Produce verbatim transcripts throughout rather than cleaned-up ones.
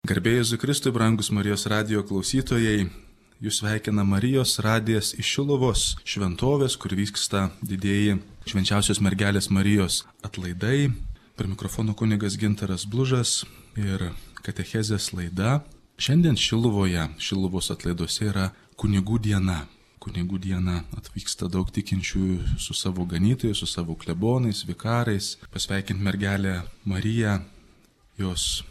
Garbė Jėzui Kristui, brangus Marijos radijo klausytojai, jūs sveikina Marijos radijas iš Šiluvos šventovės, kur vyksta didieji švenčiausios mergelės Marijos atlaidai. Per mikrofono kunigas Gintaras Blužas ir katechezės laida. Šiandien Šiluvoje, Šiluvos atlaiduose yra kunigų diena. Kunigų diena atvyksta daug tikinčiųjų su savo ganytojais, su savo klebonais, vikarais, pasveikinti mergelę Mariją, jos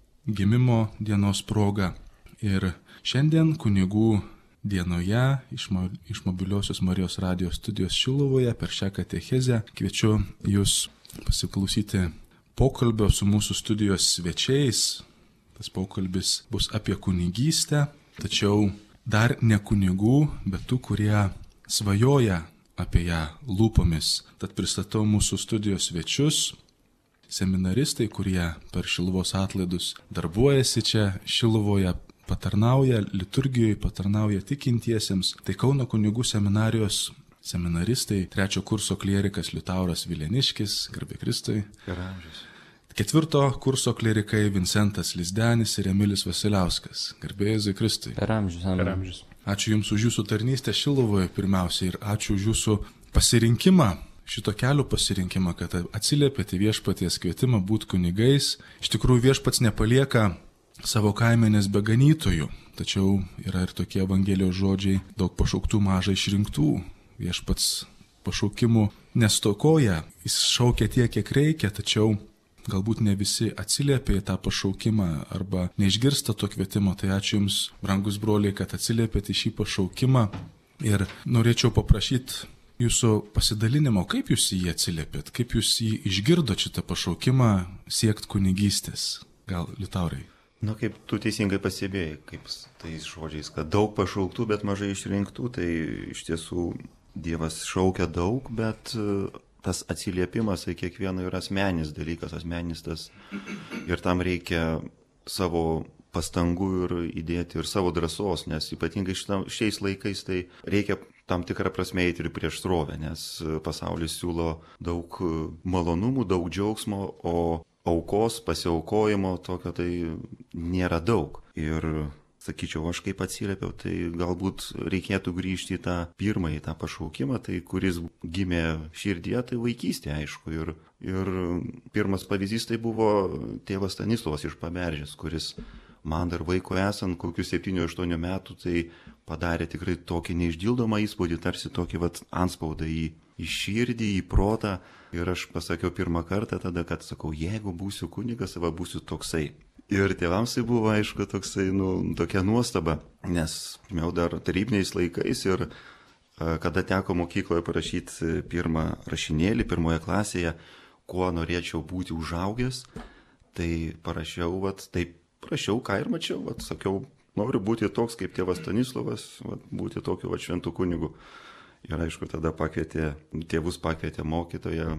gimimo dienos proga. Ir šiandien kunigų dienoje iš, mo, iš mobiliosios Marijos radijos studijos Šiluvoje per šią katechezę kviečiu jūs pasiklausyti pokalbio su mūsų studijos svečiais. Tas pokalbis bus apie kunigystę, tačiau dar ne kunigų, bet tų, kurie svajoja apie ją lūpomis. Tad pristatau mūsų studijos svečius. Seminaristai, kurie per Šiluvos atlaidus darbuojasi čia Šiluvoje, patarnauja liturgijoje, patarnauja tikintiesiems. Tai Kauno kunigų seminarijos seminaristai, trečio kurso klierikas Liutauras Vileniškis, garbė Kristui. Geramžius. Ketvirto kurso klierikai Vincentas Lizdenis ir Emilis Vasiliauskas. Garbė Jėzui Kristui. Geramžius, geramžius. Ačiū Jums už Jūsų tarnystę Šiluvoje pirmiausia ir ačiū už Jūsų pasirinkimą. Šito kelio pasirinkimą, kad atsiliepėte viešpaties kvietimą būti kunigais. Iš tikrųjų viešpats nepalieka savo kaimenės be ganytojų, tačiau yra ir tokie Evangelijos žodžiai, daug pašauktų mažai išrinktų. Viešpats pašaukimų nestokoja, jis šaukia tiek, kiek reikia, tačiau galbūt ne visi atsiliepia į tą pašaukimą arba neišgirsta to kvietimo. Tai ačiū Jums, brangus broliai, kad atsiliepėte į šį pašaukimą ir norėčiau paprašyti Jūsų pasidalinimo, kaip Jūs į jį atsiliepėt, kaip Jūs jį išgirdot šitą pašaukimą siekt kunigystės. Gal Liutaurai? Na, kaip tu teisingai pasibėjai, kaip tais žodžiais, kad daug pašauktų, bet mažai išrinktų, tai iš tiesų Dievas šaukia daug, bet tas atsiliepimas į kiekvieną yra asmeninis dalykas, asmeninis tas ir tam reikia savo pastangų ir įdėti ir savo drąsos, nes ypatingai šitam, šiais laikais tai reikia tam tikrą prasme eiti ir prieš srovę, nes pasaulis siūlo daug malonumų, daug džiaugsmo, o aukos, pasiaukojimo tokio tai nėra daug. Ir sakyčiau, aš kaip atsiliepiau, tai galbūt reikėtų grįžti į tą pirmąjį tą pašaukimą, tai kuris gimė širdyje, tai vaikystė, aišku. Ir, ir pirmas pavyzdys tai buvo tėvas Stanislovas iš Paberžės, kuris man dar vaiko esant, kokius septynių aštuonių metų, tai padarė tikrai tokį neišdildomą įspūdį, tarsi tokį vat antspaudą į, į širdį, į protą. Ir aš pasakiau pirmą kartą tada, kad sakau, jeigu būsiu kunigas, va būsiu toksai. Ir tėvams tai buvo, aišku, toksai, nu, tokia nuostaba, nes jau dar tarybiniais laikais ir a, kada teko mokykloje parašyti pirmą rašinėlį, pirmoje klasėje, kuo norėčiau būti užaugęs, tai parašiau, vat, taip, prašiau, ką ir mačiau, vat, sakiau, noriu būti toks kaip tėvas Stanislovas, vat, būti tokiu vat, šventų kunigu. Ir aišku, tada pakvietė, tėvus pakvietė mokytoją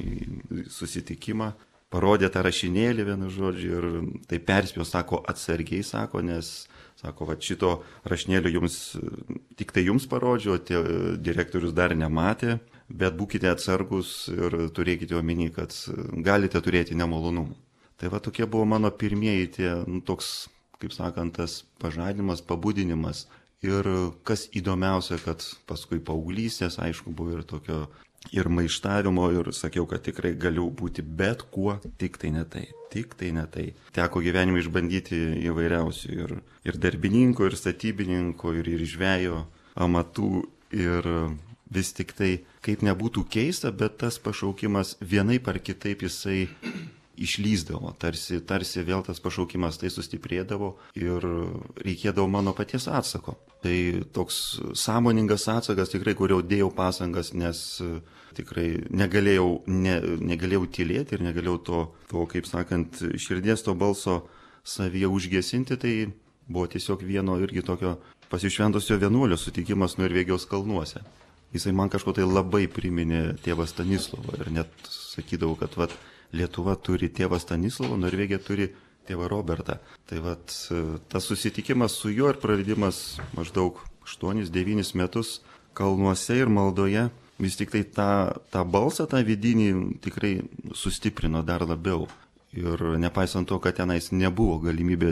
į susitikimą, parodė tą rašinėlį vienu žodžiu ir tai perspėjo, sako, atsargiai, sako, nes, sako, vat, šito rašinėlio jums, tik tai jums parodžiau, tie direktorius dar nematė, bet būkite atsargus ir turėkite omeny, kad galite turėti nemalonumų. Tai va tokie buvo mano pirmieji tie, nu, toks, kaip sakant, tas pažadinimas, pabudinimas. Ir kas įdomiausia, kad paskui paauglystės, aišku, buvo ir tokio ir maištavimo, ir sakiau, kad tikrai galiu būti bet kuo, tik tai ne tai, tik tai ne tai. Teko gyvenime išbandyti įvairiausių ir, ir darbininko, ir statybininko, ir, ir žvejo amatų. Ir vis tik tai, kaip nebūtų keista, bet tas pašaukimas vienaip ar kitaip jisai išlyzdavo, tarsi, tarsi vėl tas pašaukimas tai sustiprėdavo ir reikėdavo mano paties atsako. Tai toks sąmoningas atsakas tikrai, kurio dėjau pasangas, nes tikrai negalėjau, ne, negalėjau tylėti ir negalėjau to, to, kaip sakant, širdies to balso savyje užgesinti, tai buvo tiesiog vieno irgi tokio pasišventusio vienuolio sutikimas Norvegijos kalnuose. Jisai man kažko tai labai priminė tėvą Stanislovą ir net sakydavau, kad vat, Lietuva turi tėvą Stanislovą, Norvegija turi tėvą Robertą. Tai vat, tas susitikimas su juo ir praleidimas maždaug aštuonis devynis metus kalnuose ir maldoje, vis tik tai tą, tą balsą, tą vidinį tikrai sustiprino dar labiau. Ir nepaisant to, kad tenais nebuvo galimybės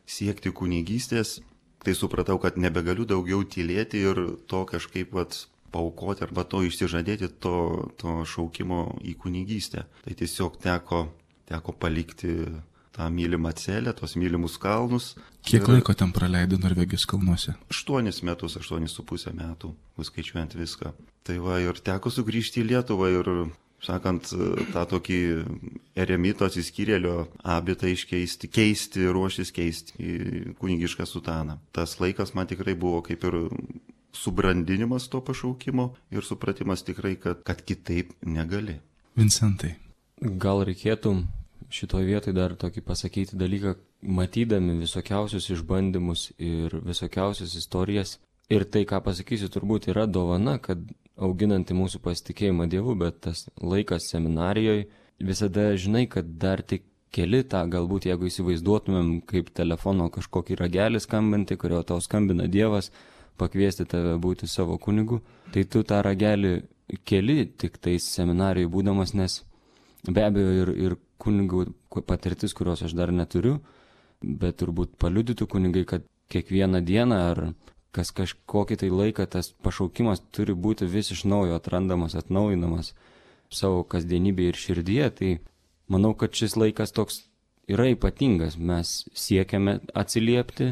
siekti kunigystės, tai supratau, kad nebegaliu daugiau tylėti ir to kažkaip vat paaukoti arba to išsižadėti to, to šaukimo į kunigystę. Tai tiesiog teko, teko palikti tą mylimą celę, tos mylimus kalnus. Kiek ir laiko ten praleidai Norvegijos kalnuose? Aštuonis metus, aštuonis su pusę metų, skaičiuojant viską. Tai va, ir teko sugrįžti į Lietuvą ir, sakant, tą tokį eremito atsiskyrėlio abitą iškeisti, keisti, ruoštis keisti į kunigišką sutaną. Tas laikas man tikrai buvo kaip ir subrandinimas to pašaukimo ir supratimas tikrai, kad, kad kitaip negali. Vincentai. Gal reikėtų šitoje vietoje dar tokį pasakyti dalyką, matydami visokiausius išbandymus ir visokiausias istorijas. Ir tai, ką pasakysiu, turbūt yra dovana, kad auginanti mūsų pasitikėjimą Dievu, bet tas laikas seminarijoje visada žinai, kad dar tik keli tą, galbūt jeigu įsivaizduotumėm kaip telefono kažkokį ragelį skambantį, kurio tau skambina Dievas, pakviesti tave būti savo kunigu, tai tu tą ragelį keli tik tais seminarijoje būdamas, nes be abejo ir, ir kunigų patirtis, kurios aš dar neturiu, bet turbūt paliudytų kunigai, kad kiekvieną dieną ar kas kažkokį tai laiką tas pašaukimas turi būti vis iš naujo atrandamas, atnaujinamas savo kasdienybėje ir širdyje, tai manau, kad šis laikas toks yra ypatingas. Mes siekiame atsiliepti,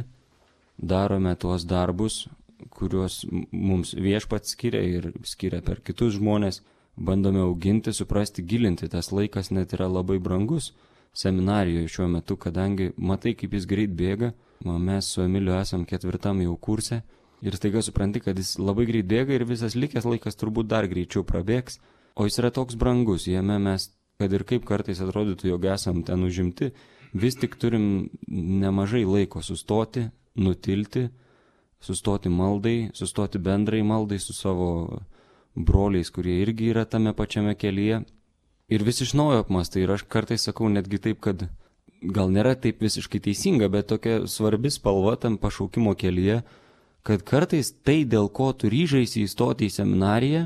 darome tuos darbus, kuriuos mums viešpats skiria ir skiria per kitus žmonės, bandome auginti, suprasti, gilinti. Tas laikas net yra labai brangus seminarijoje šiuo metu, kadangi matai, kaip jis greit bėga. Mes su Emiliu esam ketvirtam jau kurse ir staiga supranti, kad jis labai greit bėga ir visas likęs laikas turbūt dar greičiau prabėgs, o jis yra toks brangus. Jame mes, kad ir kaip kartais atrodytų, jog esam ten užimti, vis tik turim nemažai laiko sustoti, nutilti, sustoti maldai, sustoti bendrai maldai su savo broliais, kurie irgi yra tame pačiame kelyje. Ir vis iš naujo apmastai. Ir aš kartais sakau netgi taip, kad gal nėra taip visiškai teisinga, bet tokia svarbi spalva tam pašaukimo kelyje, kad kartais tai, dėl ko tu ryžaisi įstoti į seminariją,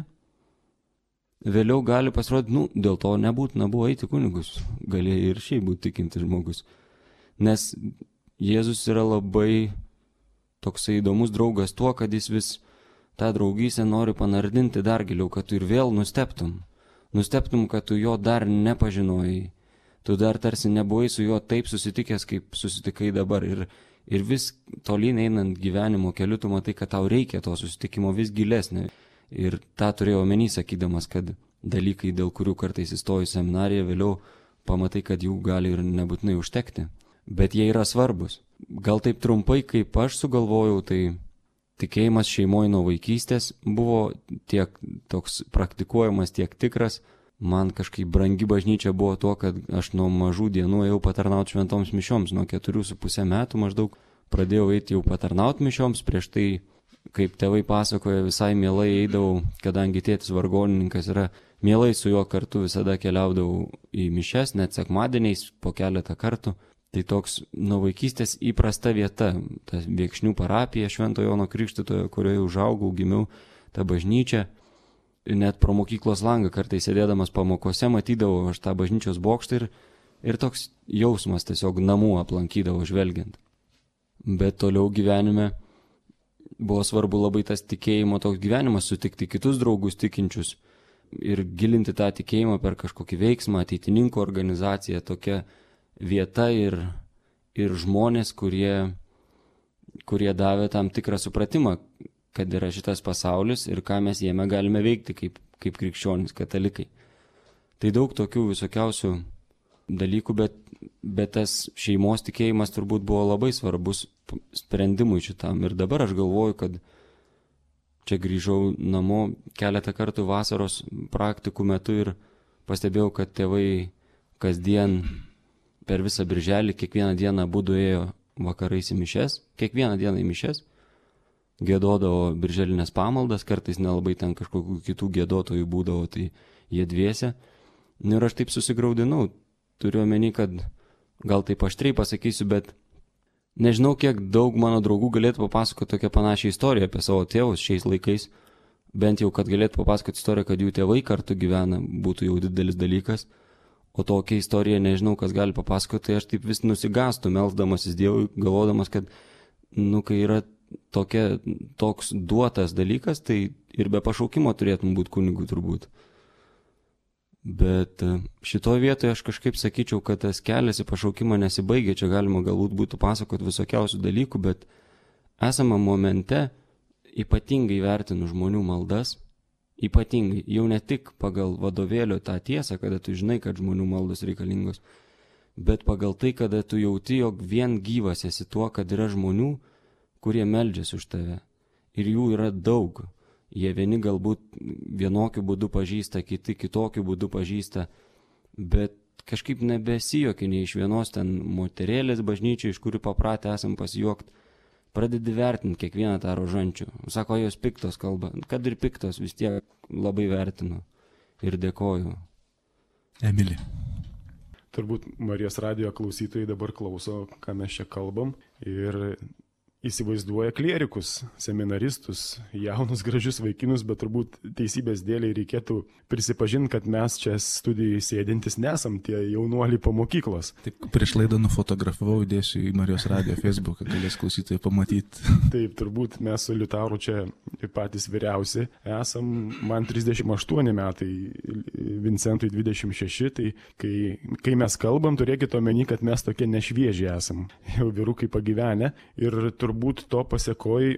vėliau gali pasirodyti, nu, dėl to nebūtina buvo eiti kunigus. Galėjo ir šiaip būti tikintis žmogus. Nes Jėzus yra labai toksai įdomus draugas tuo, kad jis vis tą draugystę nori panardinti dar giliau, kad tu ir vėl nusteptum. Nusteptum, kad tu jo dar nepažinojai. Tu dar tarsi nebuvai su juo taip susitikęs, kaip susitikai dabar. Ir, ir vis tolyn einant gyvenimo keliu, tu matai, kad tau reikia to susitikimo vis gilesnė. Ir tą turėjau omeny sakydamas, kad dalykai, dėl kurių kartais įstoji į seminariją, vėliau pamatai, kad jų gali ir nebūtinai užtekti. Bet jie yra svarbus. Gal taip trumpai, kaip aš sugalvojau, tai tikėjimas šeimoje nuo vaikystės buvo tiek toks praktikuojamas, tiek tikras. Man kažkaip brangi bažnyčia buvo tuo, kad aš nuo mažų dienų ėjau patarnauti šventoms mišioms. Nuo keturių su pusę metų maždaug pradėjau eiti jau patarnauti mišioms. Prieš tai, kaip tėvai pasakoja, visai mielai eidavau, kadangi tėtis vargonininkas yra, mielai su juo kartu visada keliaudavau į mišias, net sekmadieniais po keletą kartų. Tai toks nuo vaikystės įprasta vieta, ta Viekšnių parapija Švento Jono Krikštytojo, kurioje užaugau, gimiau, ta bažnyčia. Net pro mokyklos langą kartais sėdėdamas pamokose matydavau aš tą bažnyčios bokštą ir, ir toks jausmas tiesiog namų aplankydavau žvelgiant. Bet toliau gyvenime buvo svarbu labai tas tikėjimo toks gyvenimas, sutikti kitus draugus tikinčius ir gilinti tą tikėjimą per kažkokį veiksmą, ateitininkų organizaciją, tokia vieta ir, ir žmonės, kurie, kurie davė tam tikrą supratimą, kad yra šitas pasaulis ir ką mes jame galime veikti kaip, kaip krikščionys, katalikai. Tai daug tokių visokiausių dalykų, bet, bet tas šeimos tikėjimas turbūt buvo labai svarbus sprendimui šitam. Ir dabar aš galvoju, kad čia grįžau namo keletą kartų vasaros praktikų metu ir pastebėjau, kad tėvai kasdien per visą birželį kiekvieną dieną abudu ėjo vakarais į mišias, kiekvieną dieną į mišias, giedodavo birželinės pamaldas, kartais nelabai ten kažkokių kitų giedotojų būdavo, tai jie dviese. Ir aš taip susigraudinau, turiu omeny, kad gal taip aštriai pasakysiu, bet nežinau, kiek daug mano draugų galėtų papasakoti tokią panašią istoriją apie savo tėvus šiais laikais, bent jau, kad galėtų papasakoti istoriją, kad jų tėvai kartu gyvena, būtų jau didelis dalykas. O tokią istoriją nežinau, kas gali papasakoti, tai aš taip vis nusigastu, melsdamasis Dievui, galvodamas, kad, nu, kai yra tokia, toks duotas dalykas, tai ir be pašaukimo turėtum būti kunigu turbūt. Bet šitoje vietoje aš kažkaip sakyčiau, kad tas kelias į pašaukimą nesibaigia, čia galima galbūt būtų pasakoti visokiausių dalykų, bet esama momente ypatingai vertinu žmonių maldas, ypatingai, jau ne tik pagal vadovėlio tą tiesą, kada tu žinai, kad žmonių maldos reikalingos, bet pagal tai, kada tu jauti, jog vien gyvas esi tuo, kad yra žmonių, kurie meldžiasi už tave. Ir jų yra daug. Jie vieni galbūt vienokiu būdu pažįsta, kiti kitokiu būdu pažįsta, bet kažkaip nebesijokia nei iš vienos ten moterėlės bažnyčiai, iš kurių papratę esam pasijuokti. Pradedi vertinti kiekvieną tą rožančių. Sako, jos piktos kalba. Kad ir piktos, vis tiek labai vertinu ir dėkoju. Emilį. Turbūt Marijos radijo klausytojai dabar klauso, ką mes čia kalbam, ir įsivaizduoja klierikus, seminaristus, jaunus gražius vaikinus, bet turbūt teisybės dėliai reikėtų prisipažinti, kad mes čia studijai sėdintis nesam tie jaunuoliai po mokyklos. Taip, prieš laidą nufotografavau, įdėsiu į Marijos radijo Facebooką, galės klausytojai pamatyti. Taip, turbūt mes su Liutauru čia patys vyriausi esam, man trisdešimt aštuoni metai, Vincentui dvidešimt šeši, tai kai, kai mes kalbam, turėkite omeny, kad mes tokie nešviežiai esam, jau vyrukai pagyvenę, ir turbūt to pasiekoji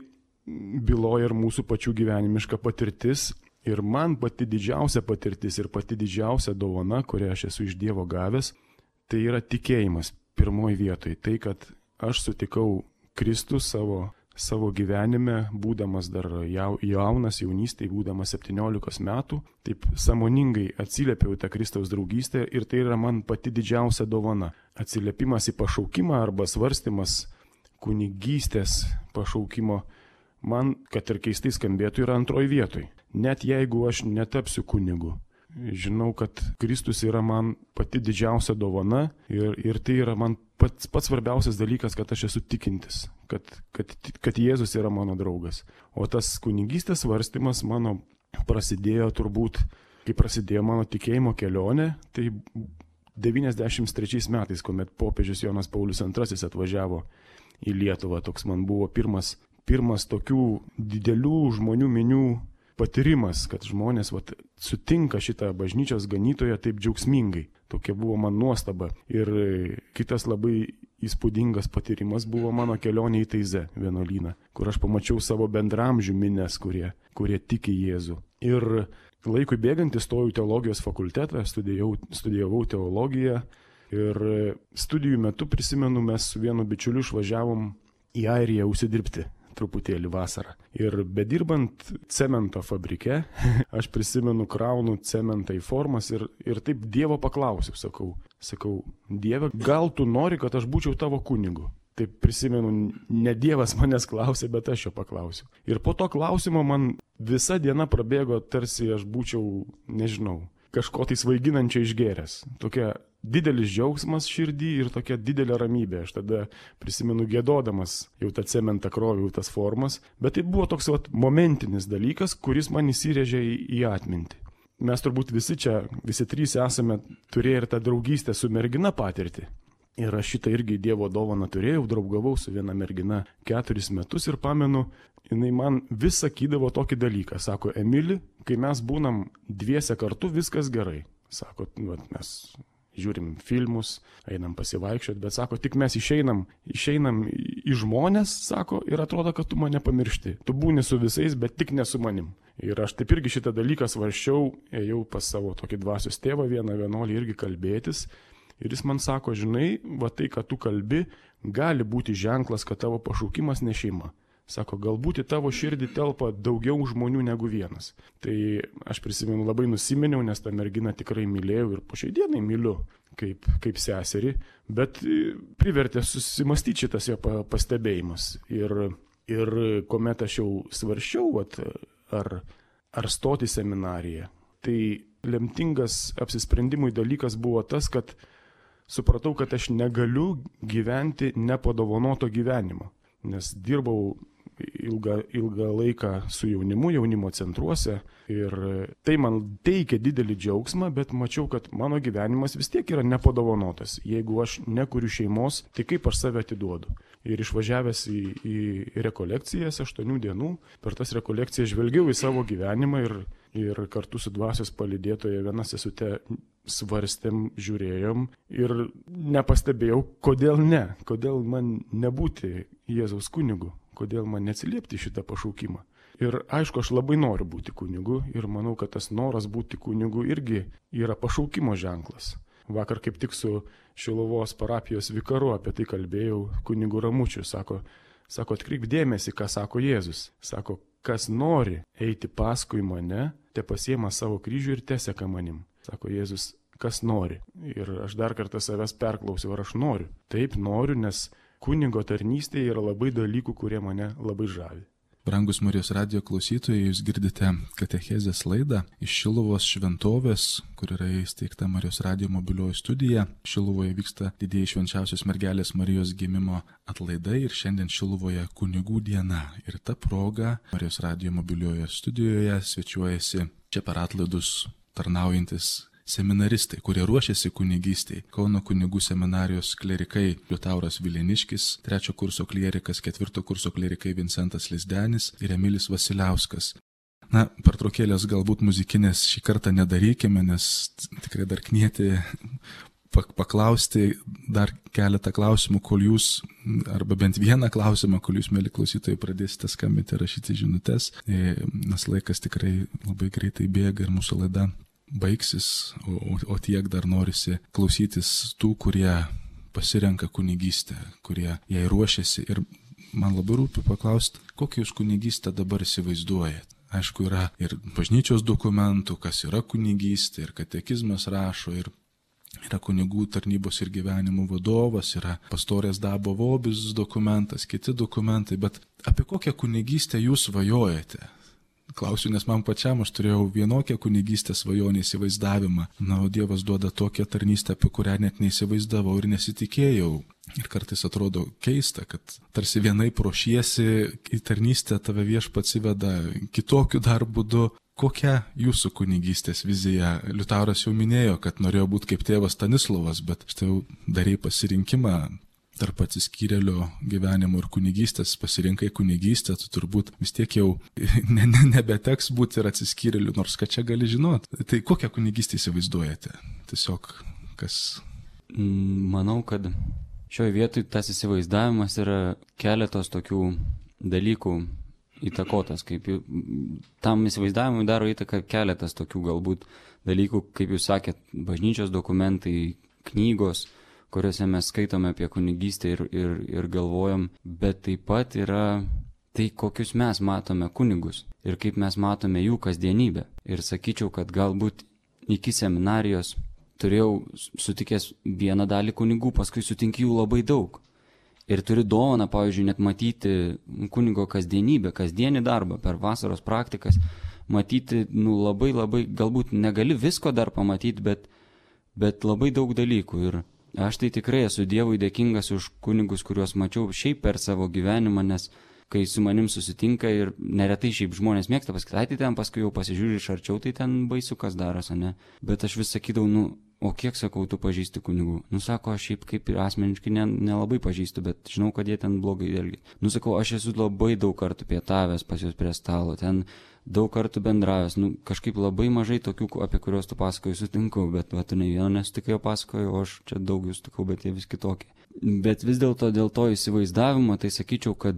byloja ir mūsų pačių gyvenimiška patirtis. Ir man pati didžiausia patirtis ir pati didžiausia dovana, kurią aš esu iš Dievo gavęs, tai yra tikėjimas pirmoji vietoje. Tai, kad aš sutikau Kristų savo, savo gyvenime, būdamas dar jaunas, jaunystėje, būdamas septyniolikos metų, taip sąmoningai atsiliepiau tą Kristaus draugystę ir tai yra man pati didžiausia dovana. Atsiliepimas į pašaukimą arba svarstymas kunigystės pašaukimo, man, kad ir keistai skambėtų, yra antroji vietoj. Net jeigu aš netapsiu kunigu, žinau, kad Kristus yra man pati didžiausia dovana ir, ir tai yra man pats, pats svarbiausias dalykas, kad aš esu tikintis, kad, kad, kad Jėzus yra mano draugas. O tas kunigystės svarstymas mano prasidėjo turbūt, kai prasidėjo mano tikėjimo kelionė, tai devyniasdešimt trečiais metais, kuomet popiežius Jonas Paulius antrasis atvažiavo į Lietuvą. Toks man buvo pirmas, pirmas tokių didelių žmonių minių patyrimas, kad žmonės vat, sutinka šitą bažnyčios ganytoją taip džiaugsmingai. Tokia buvo man nuostaba. Ir kitas labai įspūdingas patyrimas buvo mano kelionė į Taizę vienuolyną, kur aš pamačiau savo bendramžių mines, kurie, kurie tiki Jėzų. Ir laikui bėgant įstojau teologijos fakultetą, studijavau, studijavau teologiją. Ir studijų metu, prisimenu, mes su vienu bičiuliu išvažiavom į Airiją užsidirbti truputėlį vasarą. Ir bedirbant cemento fabrike, aš prisimenu, kraunu cementą į formas ir, ir taip Dievo paklausiau, sakau, sakau, Dieve, gal tu nori, kad aš būčiau tavo kunigu? Taip prisimenu, ne Dievas manęs klausė, bet aš jo paklausiau. Ir po to klausimo man visa diena prabėgo, tarsi aš būčiau, nežinau, kažko tai svaiginančio išgėręs. Tokia didelis džiaugsmas širdį ir tokia didelė ramybė. Aš tada prisimenu gėdodamas jau tą cementą kroviau, tas formas, bet tai buvo toks vat, momentinis dalykas, kuris man įsirėžė į, į atmintį. Mes turbūt visi čia, visi trys esame turėję ir tą draugystę su mergina patirtį. Ir aš šitą irgi Dievo dovaną turėjau, draugavau su viena mergina keturis metus ir pamenu, jinai man vis sakydavo tokį dalyką. Sako, Emili, kai mes būnam dviese kartu, viskas gerai. Sako, vat, mes žiūrim filmus, einam pasivaikščioti, bet sako, tik mes išeinam, išeinam į žmonės, sako, ir atrodo, kad tu mane pamiršti. Tu būni su visais, bet tik ne su manim. Ir aš taip irgi šitą dalyką svarsčiau, ėjau pas savo tokį dvasios tėvą, vieną vienuolį irgi kalbėtis. Ir jis man sako, žinai, va tai, kad tu kalbi, gali būti ženklas, kad tavo pašaukimas ne šeima. Sako, galbūt į tavo širdį telpa daugiau žmonių negu vienas. Tai aš prisimenu, labai nusiminiau, nes tą merginą tikrai mylėjau ir po šiai dienai myliu kaip, kaip seserį, bet privertė susimastyti šitas jo pastebėjimas. Ir, ir kuomet aš jau svarsčiau, vat, ar, ar stoti seminariją, tai lemtingas apsisprendimui dalykas buvo tas, kad supratau, kad aš negaliu gyventi nepadovanoto gyvenimo, nes dirbau ilgą, ilgą laiką su jaunimu, jaunimo centruose ir tai man teikia didelį džiaugsmą, bet mačiau, kad mano gyvenimas vis tiek yra nepadovanotas. Jeigu aš nekuriu šeimos, tai kaip aš save atiduodu. Ir išvažiavęs į, į rekolekcijas aštuonių dienų, per tas rekolekcijas žvelgiau į savo gyvenimą ir, ir kartu su dvasios palydėtoja viena sesute svarstėm, žiūrėjom ir nepastebėjau, kodėl ne, kodėl man nebūti Jėzaus kunigu, kodėl man neatsiliepti šitą pašaukimą. Ir aišku, aš labai noriu būti kunigu ir manau, kad tas noras būti kunigu irgi yra pašaukimo ženklas. Vakar kaip tik su Šiluvos parapijos vikaru apie tai kalbėjau, kunigu Ramučiu, sako, sako atkreipk dėmesį, ką sako Jėzus. Sako, kas nori eiti paskui mane, te pasiema savo kryžių ir teseka manim. Sako Jėzus, kas nori. Ir aš dar kartą savęs perklausiau, ar aš noriu. Taip noriu, nes kunigo tarnystėje yra labai dalykų, kurie mane labai žavi. Brangus Marijos radijo klausytojai, jūs girdite katechezės laidą iš Šiluvos šventovės, kur yra įsteigta Marijos radijo mobilioji studija. Šiluvoje vyksta didieji švenčiausios mergelės Marijos gimimo atlaidai ir šiandien Šiluvoje kunigų diena. Ir ta proga Marijos radijo mobiliojoje studijoje svečiuojasi čia per atlaidus tarnaujantis seminaristai, kurie ruošiasi kunigystei. Kauno kunigų seminarijos klerikai Liutauras Vileniškis, trečio kurso klerikas, ketvirto kurso klerikai Vincentas Lizdenis ir Emilis Vasiliauskas. Na, pertraukėlės galbūt muzikinės šį kartą nedarykime, nes tikrai dar knieti paklausti dar keletą klausimų, kol jūs, arba bent vieną klausimą, kol jūs, mėly klausytojai, pradėsite skambinti, rašyti žinutes, nes laikas tikrai labai greitai bėga ir mūsų laida baigsis, o, o tiek dar norisi klausytis tų, kurie pasirenka kunigystę, kurie jai ruošiasi. Ir man labai rūpi paklausti, kokią jūs kunigystę dabar įsivaizduojat. Aišku, yra ir bažnyčios dokumentų, kas yra kunigystė, ir katekizmas rašo, ir yra kunigų tarnybos ir gyvenimų vadovas, yra pastorės Dabo Vobis dokumentas, kiti dokumentai, bet apie kokią kunigystę jūs svajojate? Klausiu, nes man pačiam aš turėjau vienokią kunigystės svajonę įsivaizdavimą. Na, o Dievas duoda tokią tarnystę, apie kurią net neįsivaizdavau ir nesitikėjau. Ir kartais atrodo keista, kad tarsi vienaip ruošiesi į tarnystę, tave Viešpats įveda kitokiu dar būdu. Kokia jūsų kunigystės vizija? Liutauras jau minėjo, kad norėjo būti kaip tėvas Stanislovas, bet štai jau darei pasirinkimą tarp atsiskyrėlio gyvenimo ir kunigystės, pasirinkai kunigystę, tu turbūt vis tiek jau ne, ne, nebeteks būti ir atsiskyrėliu, nors ką čia gali žinot. Tai kokią kunigystę įsivaizduojate? Tiesiog kas? Manau, kad šioje vietoje tas įsivaizdavimas yra keletos tokių dalykų įtakotas. Kaip tam įsivaizdavimui daro įtaką keletas tokių galbūt dalykų, kaip jūs sakėt, bažnyčios dokumentai, knygos, kuriuose mes skaitome apie kunigystę ir, ir, ir galvojam, bet taip pat yra tai, kokius mes matome kunigus ir kaip mes matome jų kasdienybę. Ir sakyčiau, kad galbūt iki seminarijos turėjau sutikęs vieną dalį kunigų, paskui sutinki jų labai daug. Ir turi dovaną, pavyzdžiui, net matyti kunigo kasdienybę, kasdienį darbą per vasaros praktikas, matyti, nu, labai labai, galbūt negali visko dar pamatyti, bet, bet labai daug dalykų. Ir aš tai tikrai esu Dievui dėkingas už kunigus, kuriuos mačiau šiaip per savo gyvenimą, nes kai su manim susitinka ir neretai šiaip žmonės mėgsta pasakyti, ten paskui jau pasižiūri iš arčiau, tai ten baisu kas darosi, ne? Bet aš vis sakydavau, nu, o kiek, sakau, tu pažįsti kunigų? Nu, sako, aš šiaip kaip ir asmeniškai ne, nelabai pažįstu, bet žinau, kad jie ten blogai elgi. Nu, sakau, aš esu labai daug kartų pietavęs pas juos prie stalo, ten daug kartų bendravęs, nu, kažkaip labai mažai tokių, apie kuriuos tu pasakoji, sutinku, bet va, tu ne vieno nesutikai, pasakoju, o aš čia daug jų sutikau, bet jie vis kitokie. Bet vis dėlto dėl to įsivaizdavimo, tai sakyčiau, kad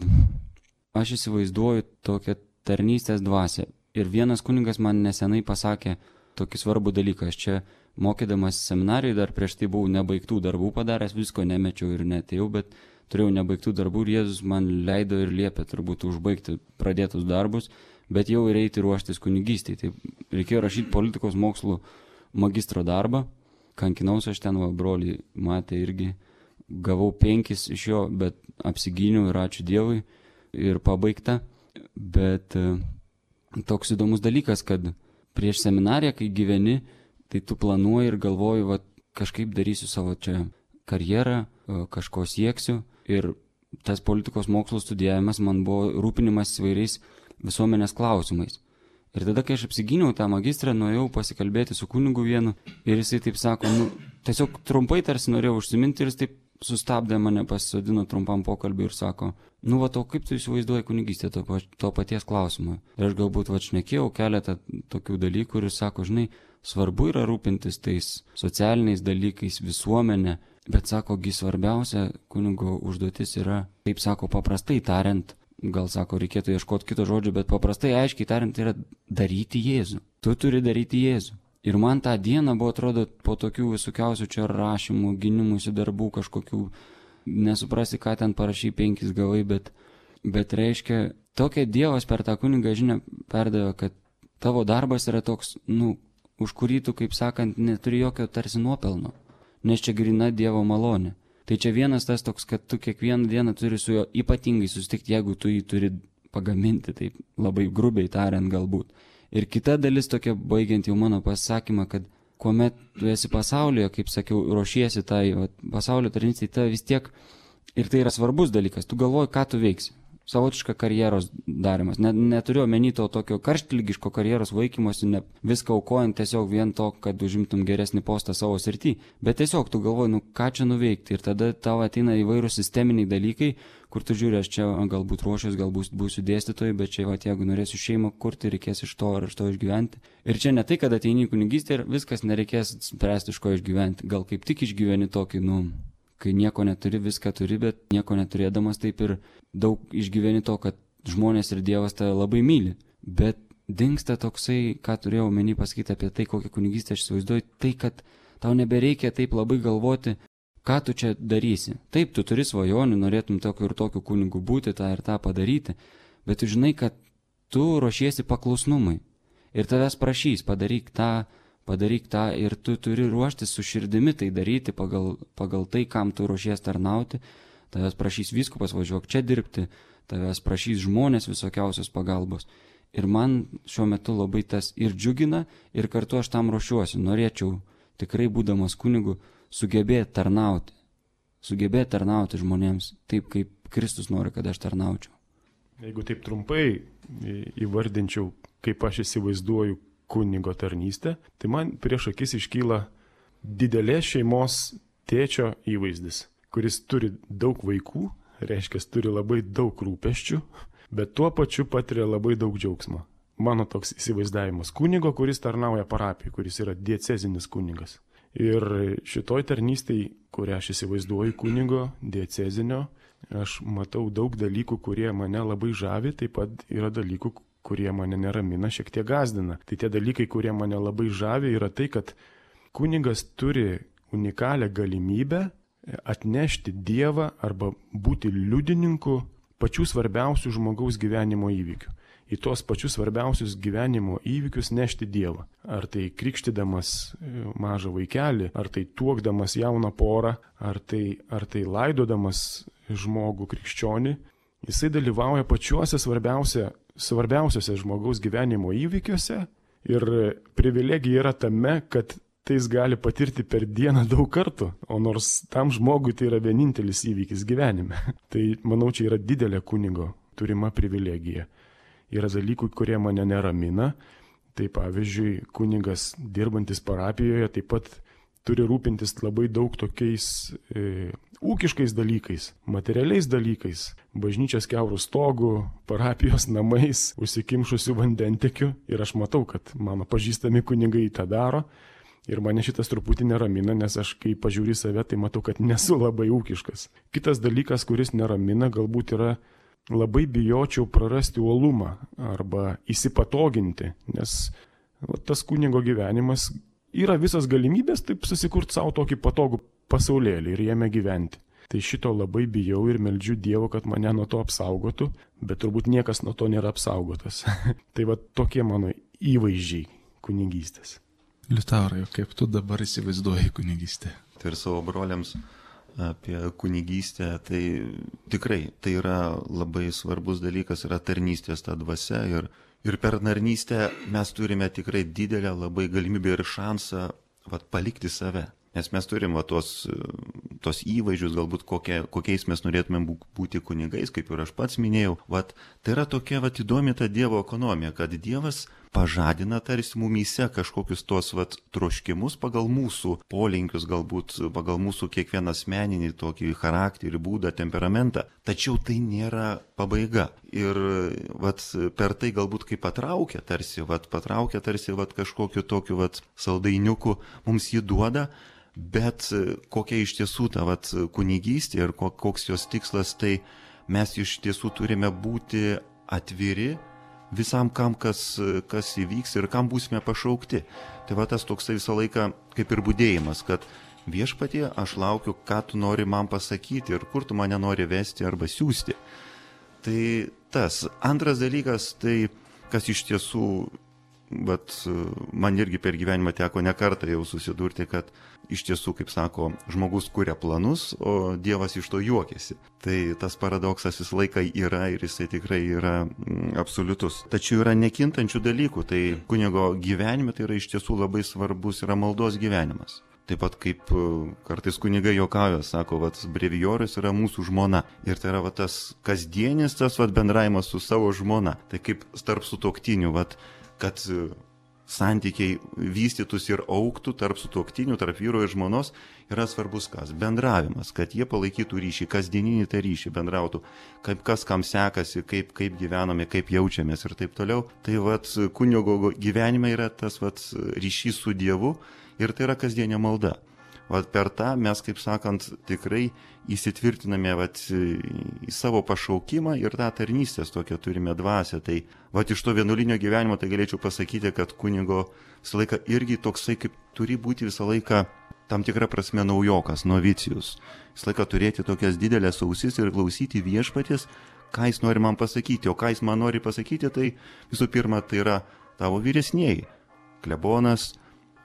aš įsivaizduoju tokią tarnystės dvasią. Ir vienas kunigas man nesenai pasakė tokį svarbų dalyką. Aš čia mokydamas seminarijoje dar prieš tai buvau nebaigtų darbų padaręs, visko nemečiau ir netėjau, bet turėjau nebaigtų darbų ir Jėzus man leido ir liepė turbūt užbaigti pradėtus darbus, bet jau ir eiti ruoštis kunigystei. Tai reikėjo rašyti politikos mokslų magistro darbą. Kankinaus aš ten, va, brolį matė irgi. Gavau penkis iš jo, bet apsigyniau ir ačiū Dievui. Ir pabaigta. Bet toks įdomus dalykas, kad prieš seminariją, kai gyveni, tai tu planuoji ir galvoji, va, kažkaip darysiu savo čia karjerą, kažko sieksiu. Ir tas politikos mokslo studijavimas man buvo rūpinimas įvairiais visuomenės klausimais. Ir tada, kai aš apsigyniau tą magistrą, nuėjau pasikalbėti su kunigu vienu ir jisai taip sako, nu, tiesiog trumpai tarsi norėjau užsiminti ir jis taip sustabdė mane, pasisodino trumpam pokalbį ir sako, nu, va, to kaip tu įsivaizduoji kunigystę to, to paties klausimo. Ir aš galbūt va šnekėjau keletą tokių dalykų ir jis sako, žinai, svarbu yra rūpintis tais socialiniais dalykais, visuomenė, bet sako, gi svarbiausia kunigo užduotis yra, taip sako, paprastai tariant, gal sako, reikėtų ieškoti kito žodžio, bet paprastai aiškiai tariant, yra daryti Jėzų. Tu turi daryti Jėzų. Ir man tą dieną buvo, atrodo, po tokių visokiausių čia rašymų, gynimusi darbų kažkokių, nesuprasi, ką ten parašy, penkis gavai, bet, bet reiškia, tokia Dievas per tą kunigą žinią perdavė, kad tavo darbas yra toks, nu, už kurį tu, kaip sakant, neturi jokio tarsi nuopelno, nes čia grina Dievo malonė. Tai čia vienas tas toks, kad tu kiekvieną dieną turi su juo ypatingai susitikti, jeigu tu jį turi pagaminti, taip labai grubiai tariant galbūt. Ir kita dalis tokia, baigiant jau mano pasakymą, kad kuomet tu esi pasaulyje, kaip sakiau, ruošiesi tai va, pasaulio tarnystei, tai vis tiek, ir tai yra svarbus dalykas, tu galvoji, ką tu veiksi. Savotiška karjeros darimas. Net, neturiu omeny to tokio karštlygiško karjeros vaikymosi, ne viską aukojant tiesiog vien to, kad užimtum geresnį postą savo srity. Bet tiesiog tu galvoji, nu ką čia nuveikti. Ir tada tau ateina įvairūs sisteminiai dalykai, kur tu žiūri, aš čia galbūt ruošiuosi, galbūt būsiu dėstytojai, bet čia, va, jeigu norėsiu šeimą kurti, reikės iš to ar iš to išgyventi. Ir čia ne tai, kad ateini į kunigystę ir viskas nereikės spręsti iš ko išgyventi. Gal kaip tik išgyveni tokį, nu, kai nieko neturi, viską turi, bet nieko neturėdamas taip ir daug išgyveni to, kad žmonės ir Dievas tave labai myli. Bet dingsta toksai, ką turėjau omeny pasakyti apie tai, kokią kunigystę aš įsivaizduoju, tai, kad tau nebereikia taip labai galvoti, ką tu čia darysi. Taip, tu turi svajonių, norėtum tokiu ir tokiu kunigu būti, tą ir tą padaryti, bet tu žinai, kad tu ruošiesi paklusnumui ir tavęs prašys, padaryk tą, padaryk tą ir tu turi ruoštis su širdimi tai daryti pagal, pagal tai, kam tu ruošies tarnauti. Tavęs prašys vyskupas, važiuok čia dirbti, tavęs prašys žmonės visokiausios pagalbos. Ir man šiuo metu labai tas ir džiugina, ir kartu aš tam ruošiuosi. Norėčiau tikrai, būdamas kunigu, sugebėti tarnauti. Sugebėti tarnauti žmonėms taip, kaip Kristus nori, kad aš tarnaučiau. Jeigu taip trumpai įvardinčiau, kaip aš įsivaizduoju kunigo tarnystę, tai man prieš akis iškyla didelės šeimos tėčio įvaizdis, kuris turi daug vaikų, reiškia, turi labai daug rūpesčių, bet tuo pačiu patiria labai daug džiaugsmo. Mano toks įsivaizdavimas kunigo, kuris tarnauja parapijai, kuris yra diecezinis kunigas. Ir šitoj tarnystėj, kurią aš įsivaizduoju kunigo diecezinio, aš matau daug dalykų, kurie mane labai žavi, taip pat yra dalykų, kurie mane neramina, šiek tiek gazdina. Tai tie dalykai, kurie mane labai žavi, yra tai, kad kunigas turi unikalią galimybę atnešti Dievą arba būti liudininku pačių svarbiausių žmogaus gyvenimo įvykių. Į tuos pačius svarbiausius gyvenimo įvykius nešti Dievą. Ar tai krikštydamas mažą vaikelį, ar tai tuokdamas jauną porą, ar tai, ar tai laidodamas žmogų krikščionį, jisai dalyvauja pačiuose svarbiausia, svarbiausiose žmogaus gyvenimo įvykiuose ir privilegija yra tame, kad tai jis gali patirti per dieną daug kartų, o nors tam žmogui tai yra vienintelis įvykis gyvenime. Tai manau, čia yra didelė kunigo turima privilegija. Yra dalykų, kurie mane neramina. Tai pavyzdžiui, kunigas dirbantis parapijoje taip pat turi rūpintis labai daug tokiais e, ūkiškais dalykais, materialiais dalykais, bažnyčios kiaurų stogų, parapijos namais, užsikimšusių vandentekių. Ir aš matau, kad mano pažįstami kunigai tą daro. Ir mane šitas truputį neramina, nes aš, kai pažiūriu save, tai matau, kad nesu labai ūkiškas. Kitas dalykas, kuris neramina, galbūt yra labai bijočiau prarasti uolumą arba įsipatoginti, nes va, tas kunigo gyvenimas yra visas galimybės taip susikurti savo tokį patogų pasaulėlį ir jame gyventi. Tai šito labai bijau ir meldžiu Dievo, kad mane nuo to apsaugotų, bet turbūt niekas nuo to nėra apsaugotas. Tai va tokie mano įvaizdžiai kunigystės. Liutaurai, kaip tu dabar įsivaizduoji kunigystę? Tai ir savo broliams apie kunigystę, tai tikrai tai yra labai svarbus dalykas, yra tarnystės ta dvasia ir, ir per tarnystę mes turime tikrai didelę labai galimybę ir šansą vat, palikti save. Nes mes turim va, tos tos įvaizdžius, galbūt kokie, kokiais mes norėtumėm būti kunigais, kaip ir aš pats minėjau. Vat, tai yra tokia vat, įdomi ta Dievo ekonomija, kad Dievas pažadina tarsi mumyse kažkokius tos vat, troškimus pagal mūsų polinkius, galbūt pagal mūsų kiekvieną asmeninį tokį charakterį, būdą, temperamentą. Tačiau tai nėra pabaiga. Ir vat, per tai galbūt kaip patraukia tarsi, vat, patraukia tarsi vat, kažkokiu tokiu vat, saldainiuku mums jį duoda. Bet kokia iš tiesų ta vat, kunigystė ir koks jos tikslas, tai mes iš tiesų turime būti atviri visam kam, kas, kas įvyks ir kam būsime pašaukti. Tai va tas toksai visą laiką kaip ir budėjimas, kad viešpatie aš laukiu, ką tu nori man pasakyti ir kur tu mane nori vesti arba siūsti. Tai tas. Antras dalykas, tai kas iš tiesų, bet man irgi per gyvenimą teko ne kartą jau susidurti, kad iš tiesų, kaip sako, žmogus kuria planus, o Dievas iš to juokiasi. Tai tas paradoksas visą laiką yra ir jisai tikrai yra mm, absoliutus. Tačiau yra nekintančių dalykų, tai kunigo gyvenime tai yra iš tiesų labai svarbus yra maldos gyvenimas. Taip pat kaip kartais kunigai juokauja, sako, vat, brevijoras yra mūsų žmona. Ir tai yra vat, tas kasdienis tas vat, bendravimas su savo žmona. Tai kaip tarp sutuoktinių, vat, kad santykiai vystytųsi ir augtų tarp sutuoktinių, tarp vyro ir žmonos, yra svarbus kas? Bendravimas, kad jie palaikytų ryšį, kasdieninį tą ryšį bendrautų, kaip kas kam sekasi, kaip, kaip gyvename, kaip jaučiamės ir taip toliau. Tai vat, kunigo gyvenime yra tas vat, ryšys su Dievu ir tai yra kasdienė malda. Vat per tą mes, kaip sakant, tikrai įsitvirtiname vat, į savo pašaukimą ir tą tarnystės tokią turime dvasią. Tai vat, iš to vienuolinio gyvenimo tai galėčiau pasakyti, kad kunigo visą laiką irgi toksai, kaip turi būti visą laiką tam tikrą prasme naujokas, novicijus. Visą laiką turėti tokias didelės ausis ir klausyti viešpaties, ką jis nori man pasakyti. O ką jis man nori pasakyti, tai visų pirma, tai yra tavo vyresnieji, klebonas,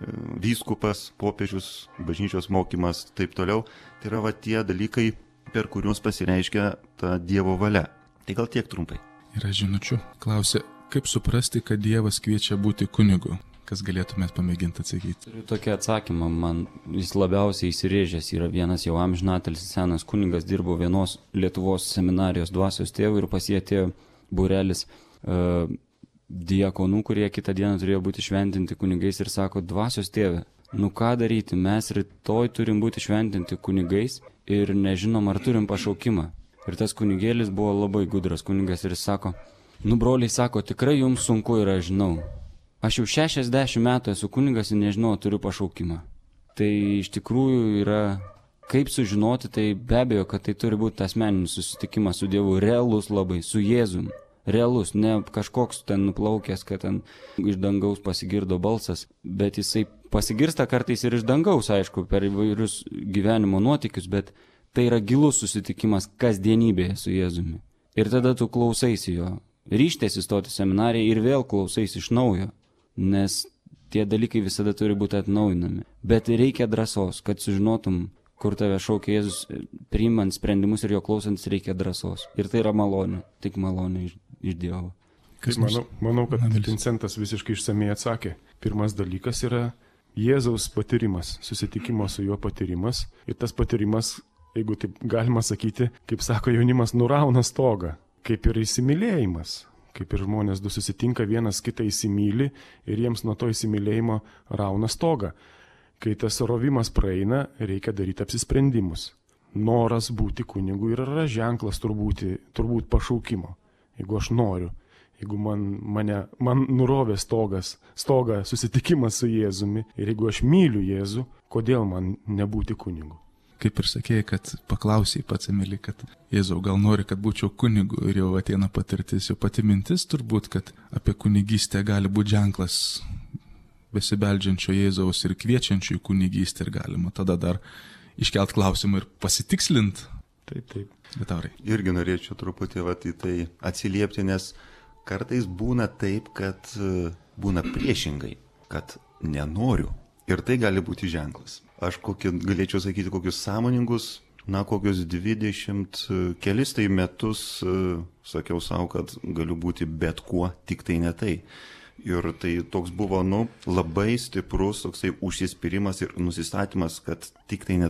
vyskupas, popiežius, bažnyčios mokymas, taip toliau. Tai yra va tie dalykai, per kuriuos pasireiškia ta Dievo valia. Tai gal tiek trumpai. Yra žinučių. Klausia, kaip suprasti, kad Dievas kviečia būti kunigu? Kas galėtumėt pamėginti atsakyti? Turiu tokį atsakymą, man jis labiausiai įsirėžęs yra vienas jau amžinatelis senas kunigas, dirbo vienos Lietuvos seminarijos dvasios tėvų ir pas jį atėjo būrelis uh, diakonų, kurie kitą dieną turėjo būti šventinti kunigais ir sako, dvasios tėve, nu ką daryti, mes rytoj turim būti šventinti kunigais ir nežinom, ar turim pašaukimą. Ir tas kunigėlis buvo labai gudras kunigas ir jis sako, nu broliai, sako, tikrai jums sunku yra, žinau. Aš jau šešiasdešimt metų esu kunigas ir nežinau, turiu pašaukimą. Tai iš tikrųjų yra, kaip sužinoti, tai be abejo, kad tai turi būti asmeninis susitikimas su Dievu, realus labai, su Jėzumi. Realus, ne kažkoks ten nuplaukęs, kad ten iš dangaus pasigirdo balsas, bet jisai pasigirsta kartais ir iš dangaus, aišku, per įvairius gyvenimo nuotykius, bet tai yra gilus susitikimas kasdienybėje su Jėzumi. Ir tada tu klausaisi jo, ryštėsi stoti seminariją ir vėl klausaisi iš naujo, nes tie dalykai visada turi būti atnaujinami. Bet reikia drąsos, kad sužinotum, kur tave šaukia Jėzus, priimant sprendimus ir jo klausantis reikia drąsos. Ir tai yra malonė, tik malonė iš, iš Dievo. Kaip manau, manau, kad Vincentas visiškai išsamei atsakė. Pirmas dalykas yra Jėzaus patyrimas, susitikimo su juo patyrimas. Ir tas patyrimas, jeigu taip galima sakyti, kaip sako jaunimas, nurauna stogą. Kaip ir įsimylėjimas. Kaip ir žmonės du susitinka, vienas kitą įsimyli ir jiems nuo to įsimylėjimo rauna stogą. Kai tas rovimas praeina, reikia daryti apsisprendimus. Noras būti kunigu yra ženklas turbūt, turbūt pašaukimo. Jeigu aš noriu, jeigu man, mane, man nurovė stogas, stoga susitikimas su Jėzumi ir jeigu aš myliu Jėzų, kodėl man nebūti kunigu? Kaip ir sakėjai, kad paklausai pats Emilį, kad Jėzau, gal nori, kad būčiau kunigu ir jau ateina patirtis, jau pati mintis turbūt, kad apie kunigystę gali būti ženklas besibeldžiančio Jėzaus ir kviečiančio į kunigystę ir galima tada dar iškelt klausimą ir pasitikslint. Taip, taip. Liutaurai. Irgi norėčiau truputį vat, į tai atsiliepti, nes kartais būna taip, kad būna priešingai, kad nenoriu. Ir tai gali būti ženklas. Aš kokį, galėčiau sakyti, kokius sąmoningus, na, kokius dvidešimt kelis tai metus sakiau savo, kad galiu būti bet kuo, tik tai ne tai. Ir tai toks buvo, nu, labai stiprus toksai užsispyrimas ir nusistatymas, kad tik tai ne tai.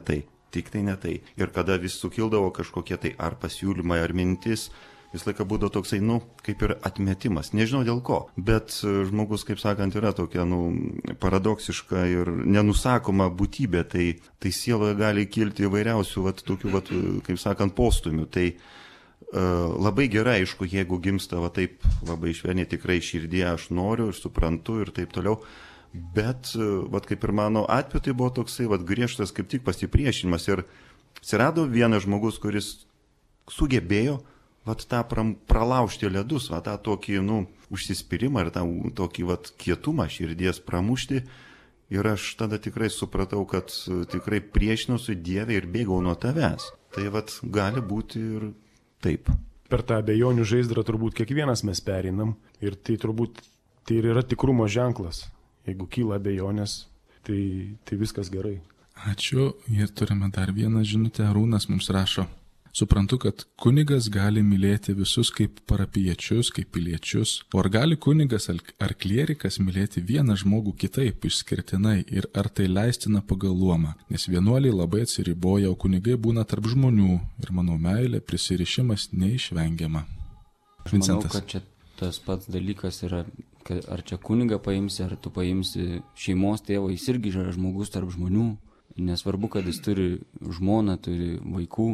tik tai ne tai. Ir kada vis sukildavo kažkokie tai ar pasiūlymai, ar mintis, vis laiką būdavo toksai, nu, kaip ir atmetimas. Nežinau dėl ko, bet žmogus, kaip sakant, yra tokia, nu, paradoksiška ir nenusakoma būtybė, tai, tai sieloje gali kilti įvairiausių, vat, tokių, vat, kaip sakant, postumių. Tai uh, labai gerai, aišku, jeigu gimsta va taip labai švelniai, tikrai širdie aš noriu ir suprantu ir taip toliau. Bet, vat, kaip ir mano atveju, tai buvo toksai, vat, griežtas kaip tik pasipriešinimas ir atsirado vienas žmogus, kuris sugebėjo vat, tą pralaužti ledus, vat, tą tokį, nu, užsispyrimą ir tą tokį, vat, kietumą širdies pramušti. Ir aš tada tikrai supratau, kad tikrai priešinuosi Dievę ir bėgau nuo tavęs. Tai vat, gali būti ir taip. Per tą abejonių žaizdrą turbūt kiekvienas mes pereinam ir tai turbūt tai ir yra tikrumo ženklas. Jeigu kyla abejonės, tai, tai viskas gerai. Ačiū. Ir turime dar vieną žinutę. Arūnas mums rašo. Suprantu, kad kunigas gali mylėti visus kaip parapiečius, kaip piliečius. O ar gali kunigas ar klierikas mylėti vieną žmogų kitaip, išskirtinai, ir ar tai leistina pagal luomą? Nes vienuoliai labai atsiriboja, o kunigai būna tarp žmonių ir mano meilė, prisirišimas neišvengiama. Aš manau, kad čia tas pats dalykas yra, kad ar čia kunigą paimsi, ar tu paimsi šeimos tėvą, jis irgi yra žmogus tarp žmonių. Nesvarbu, kad jis turi žmoną, turi vaikų.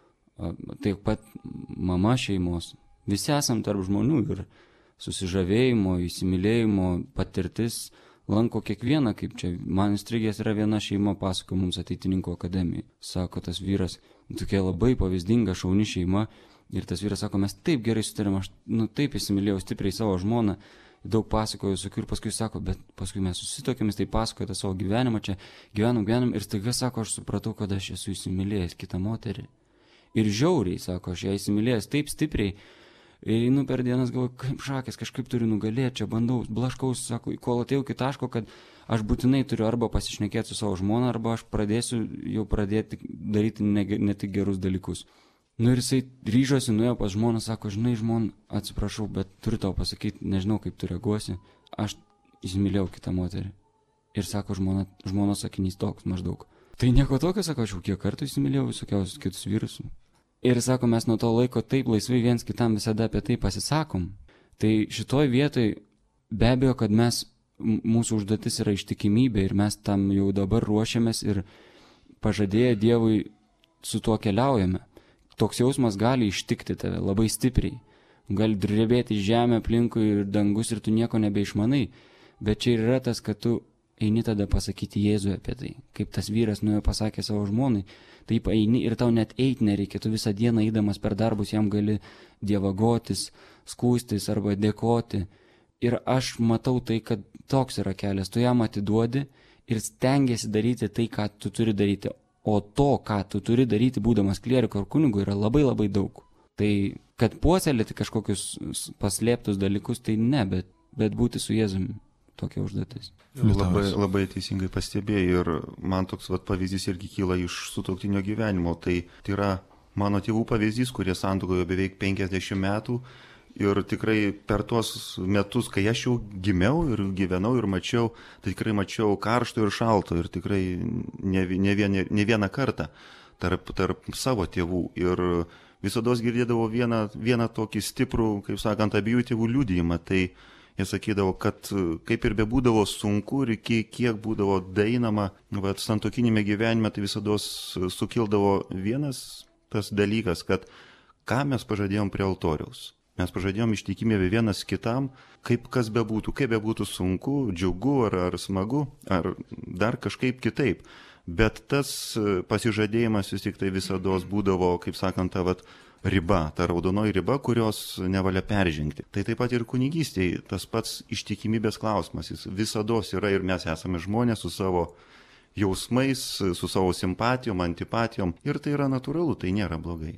Taip pat mama šeimos. Visi esam tarp žmonių ir susižavėjimo, įsimylėjimo patirtis lanko kiekvieną, kaip čia. Man įstrigęs yra viena šeima, pasako mums ateitininkų akademijai. Sako tas vyras, tokia labai pavyzdinga, šauni šeima. Ir tas vyras sako, mes taip gerai sutarėm, aš nu, taip įsimylėjau stipriai savo žmoną, daug pasakoju visokių ir paskui sako, bet paskui mes susitokėm, jis taip pasakoja tą savo gyvenimą, čia gyvenam, gyvenam ir staiga sako, aš supratau, kad aš esu įsimylėjęs kitą moterį. Ir žiauriai, sako, aš ją įsimylėjęs taip stipriai, einu per dienas, galvoju, kaip šakės, kažkaip turiu nugalėti, čia bandau, blaškaus, sako, kol atėjau iki taško, kad aš būtinai turiu arba pasišnekėti su savo žmona, arba aš pradėsiu jau pradėti daryti ne, ne tik gerus dalykus. Nu ir jisai ryžosi, nuėjo pas žmoną, sako, žinai, žmona, atsiprašau, bet turiu tau pasakyti, nežinau, kaip tu reaguosi, aš įsimylėjau kitą moterį. Ir sako, žmona, žmonos sakinys toks maždaug. Tai nieko tokio, sako, aš jau kiek kartų įsimylėjau visokiausius kitus vyrus. Ir sako, mes nuo to laiko taip laisvai viens kitam visada apie tai pasisakom. Tai šitoj vietoj be abejo, kad mes, mūsų užduotis yra ištikimybė ir mes tam jau dabar ruošiamės ir pažadėję Dievui su tuo keliaujame. Toks jausmas gali ištikti tave labai stipriai. Gali drebėti žemė aplinkui ir dangus ir tu nieko nebeišmanai. Bet čia ir yra tas, kad tu eini tada pasakyti Jėzui apie tai. Kaip tas vyras nuėjo pasakė savo žmonai, taip eini ir tau net eiti nereikia. Tu visą dieną eidamas per darbus jam gali dievagotis, skūstis arba dėkoti. Ir aš matau tai, kad toks yra kelias. Tu jam atiduodi ir stengiasi daryti tai, ką tu turi daryti. O to, ką tu turi daryti, būdamas klieriku ar kunigu, yra labai labai daug. Tai, kad puoselėti kažkokius paslėptus dalykus, tai ne, bet, bet būti su Jėzumi. Tokia užduotis. Labai, labai teisingai pastebėjai ir man toks vat, pavyzdys irgi kyla iš sutuoktinio gyvenimo. Tai, tai yra mano tėvų pavyzdys, kurie santuokoje beveik penkiasdešimt metų ir tikrai per tuos metus, kai aš jau gimiau ir gyvenau ir mačiau, tai tikrai mačiau karšto ir šalto ir tikrai ne, ne, vien, ne vieną kartą tarp, tarp savo tėvų. Ir visados girdėdavo vieną, vieną tokį stiprų, kaip sakant, abiejų tėvų liudijimą. Tai jie sakydavo, kad kaip ir bebūdavo sunku ir kiek, kiek būdavo dainama, bet santuokinėme gyvenime tai visados sukildavo vienas tas dalykas, kad ką mes pažadėjom prie altoriaus. Mes pažadėjom ištikimybę vienas kitam, kaip kas bebūtų, kaip bebūtų sunku, džiugu ar, ar smagu, ar dar kažkaip kitaip. Bet tas pasižadėjimas vis tik tai visados būdavo, kaip sakant, ta vat, riba, ta raudonoji riba, kurios nevalia peržengti. Tai taip pat ir kunigystėje tas pats ištikimybės klausimas, jis visados yra ir mes esame žmonės su savo jausmais, su savo simpatijom, antipatijom ir tai yra natūralu, tai nėra blogai.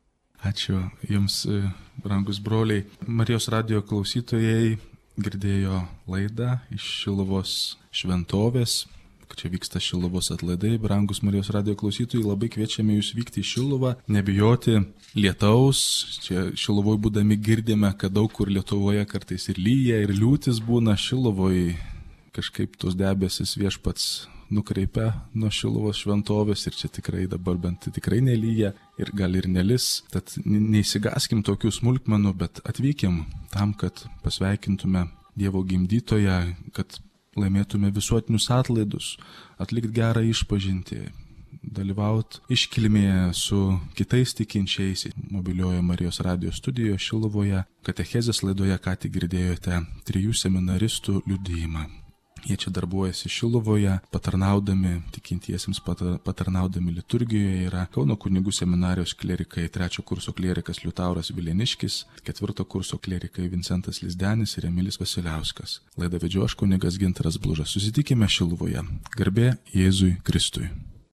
Ačiū Jums, brangus broliai. Marijos radijo klausytojai girdėjo laidą iš Šiluvos šventovės. Čia vyksta Šiluvos atlaidai. Brangus Marijos radijo klausytojai, labai kviečiame Jūs vykti į Šiluvą, nebijoti lietaus. Čia Šiluvoje būdami girdime, kad daug kur Lietuvoje kartais ir lyja, ir liūtis būna. Šiluvoje kažkaip tos debesis viešpats nukreipia nuo Šiluvos šventovės ir čia tikrai dabar bent tikrai nelyja ir gal ir nelis. Tad neįsigaskim tokių smulkmenų, bet atvykim tam, kad pasveikintume Dievo gimdytoją, kad laimėtume visuotinius atlaidus, atlikti gerą išpažintį, dalyvauti iškilmėje su kitais tikinčiaisiais. Mobilioje Marijos radijos studijoje Šiluvoje katechezės laidoje ką tik girdėjote trijų seminaristų liudijimą. Jie čia darbuojasi Šiluvoje, patarnaudami tikintiesiems, patarnaudami liturgijoje. Yra Kauno kunigų seminarijos klerikai, trečio kurso klerikas Liutauras Vileniškis, ketvirto kurso klerikai Vincentas Lizdenis ir Emilis Vasiliauskas. Laidą vedžiau aš kunigas Gintaras Blužas. Susitikime Šiluvoje. Garbė Jėzui Kristui.